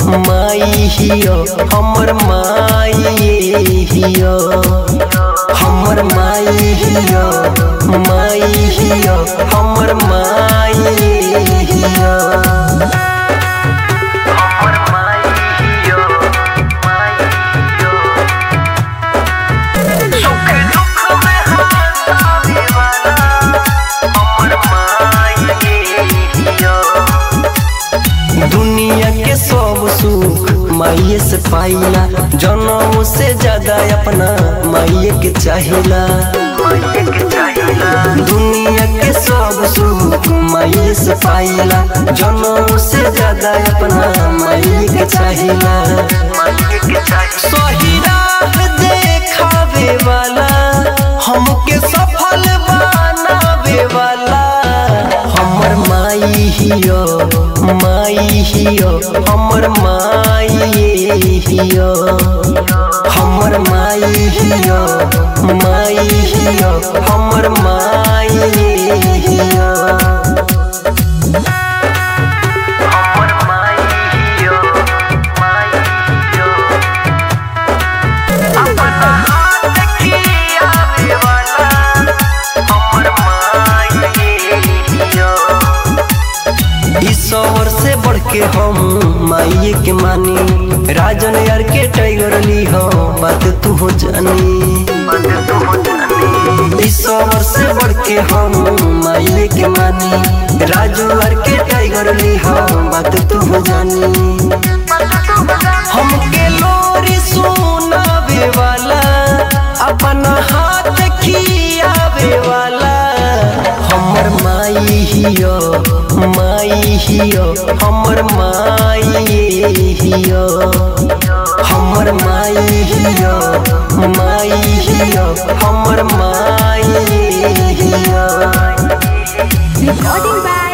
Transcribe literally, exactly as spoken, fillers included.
माई हियो हमर माई हियो हमर माई हियो माई हियो हमर माई हियो दुनिया के सब सुख माइये से पाइला जनम से ज्यादा अपना माइये के चाहिला दुनिया के सब सुख माइये से पाइला जनम से ज्यादा अपना माइये के चाहिला सही राह देखावे वाला हमके सफल बनावे वाला हमर माई हियो माई हियो हमर माई हियो हमर माई हियो माई हियो हमर माई हियो ईश्वर से बढ़ के हम माइये के मानी राजन यार के टाइगर ली हो बात तू हो जानी ईश्वर से बढ़ के हम माइये के मानी राजू यार के टाइगर ली हो बात तू हो जानी हमके लोरी सुनावे वाला अपना हाथ खियावे वाला हमर माई हियो माई हियो हमर माई हियो हमर माई हियो माई हियो हमर माई हियो Recording by